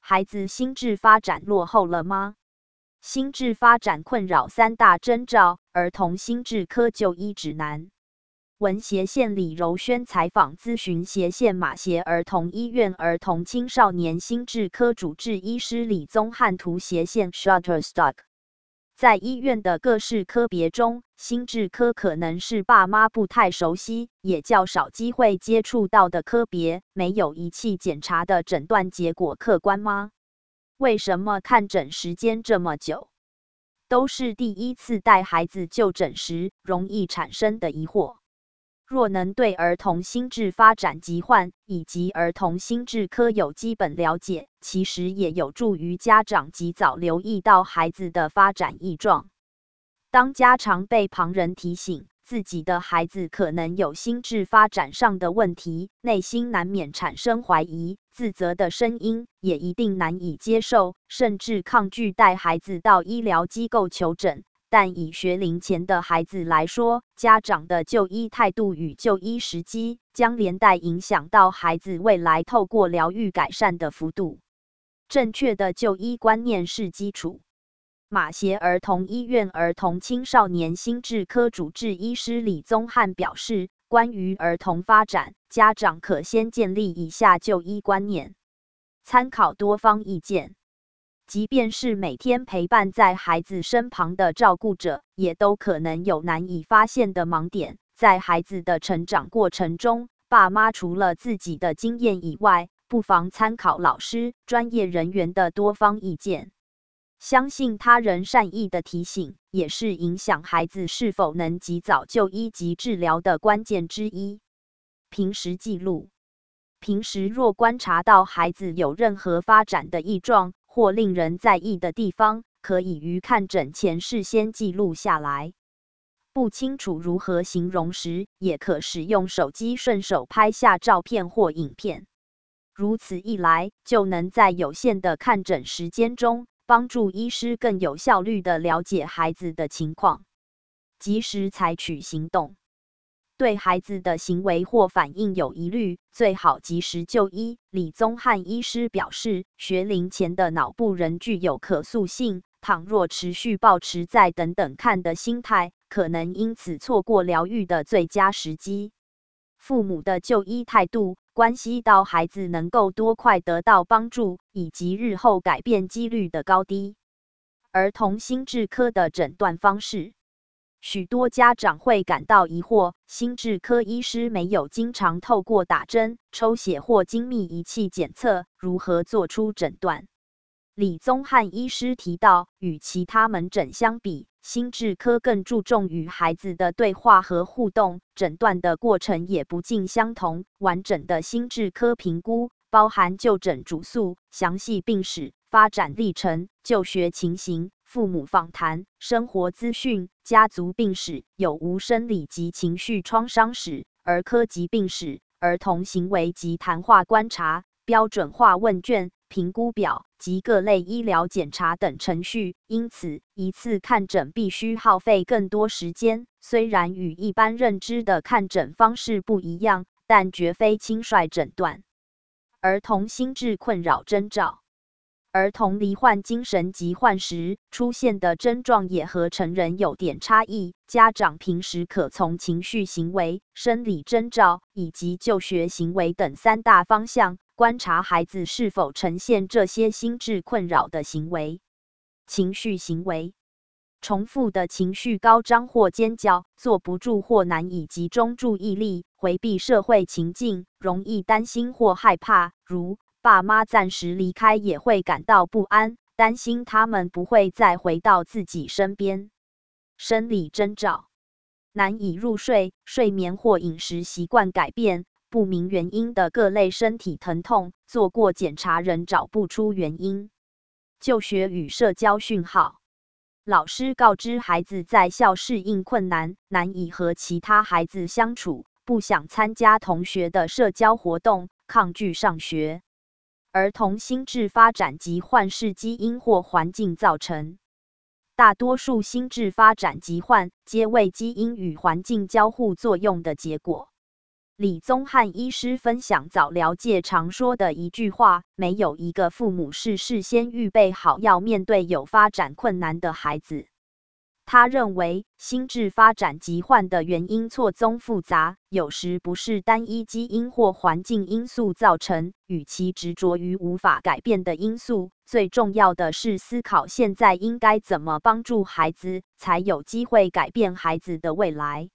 孩子心智发展落后了吗？心智发展困扰3大征兆，儿童心智科就医指南。文协县李柔萱采访咨询协县马偕儿童医院儿童青少年心智科主治医师李宗翰图协县 Shutterstock。在医院的各式科别中，心智科可能是爸妈不太熟悉，也较少机会接触到的科别。没有仪器检查的诊断结果客观吗？为什么看诊时间这么久？都是第一次带孩子就诊时容易产生的疑惑。若能对儿童心智发展疾患以及儿童心智科有基本了解，其实也有助于家长及早留意到孩子的发展异状。当家长被旁人提醒自己的孩子可能有心智发展上的问题，内心难免产生怀疑、自责的声音，也一定难以接受，甚至抗拒带孩子到医疗机构求诊。但以学龄前的孩子来说，家长的就医态度与就医时机，将连带影响到孩子未来透过疗愈改善的幅度。正确的就医观念是基础。马偕儿童医院儿童青少年心智科主治医师李宗翰表示，关于儿童发展，家长可先建立以下就医观念，参考多方意见。即便是每天陪伴在孩子身旁的照顾者，也都可能有难以发现的盲点。在孩子的成长过程中，爸妈除了自己的经验以外，不妨参考老师、专业人员的多方意见。相信他人善意的提醒，也是影响孩子是否能及早就医及治疗的关键之一。平时记录。平时若观察到孩子有任何发展的异状，或令人在意的地方，可以于看诊前事先记录下来。不清楚如何形容时，也可使用手机顺手拍下照片或影片。如此一来，就能在有限的看诊时间中，帮助医师更有效率地了解孩子的情况，及时采取行动。对孩子的行为或反应有疑虑，最好及时就医。李宗翰医师表示，学龄前的脑部仍具有可塑性，倘若持续抱持在等等看的心态，可能因此错过疗愈的最佳时机。父母的就医态度，关系到孩子能够多快得到帮助，以及日后改变几率的高低。儿童心智科的诊断方式。许多家长会感到疑惑，心智科医师没有经常透过打针、抽血或精密仪器检测，如何做出诊断？李宗翰医师提到，与其他门诊相比，心智科更注重与孩子的对话和互动，诊断的过程也不尽相同。完整的心智科评估包含就诊主诉、详细病史、发展历程、就学情形、父母访谈、生活资讯、家族病史、有无生理及情绪创伤史、儿科疾病史、儿童行为及谈话观察、标准化问卷、评估表及各类医疗检查等程序，因此一次看诊必须耗费更多时间。虽然与一般认知的看诊方式不一样，但绝非轻率诊断。儿童心智困扰征兆。儿童罹患精神疾患时出现的症状也和成人有点差异，家长平时可从情绪行为、生理征兆以及就学行为等3大方向观察孩子是否呈现这些心智困扰的行为。情绪行为。重复的情绪高涨或尖叫，坐不住或难以集中注意力，回避社会情境，容易担心或害怕，如爸妈暂时离开也会感到不安，担心他们不会再回到自己身边。生理征兆。难以入睡、睡眠或饮食习惯改变，不明原因的各类身体疼痛，做过检查仍找不出原因。就学与社交讯号。老师告知孩子在校适应困难，难以和其他孩子相处，不想参加同学的社交活动，抗拒上学。儿童心智发展疾患是基因或环境造成。大多数心智发展疾患皆为基因与环境交互作用的结果。 李宗翰医师分享早疗界常说的一句话：没有一个父母是事先预备好要面对有发展困难的孩子。他认为，心智发展疾患的原因错综复杂，有时不是单一基因或环境因素造成。与其执着于无法改变的因素，最重要的是思考现在应该怎么帮助孩子，才有机会改变孩子的未来。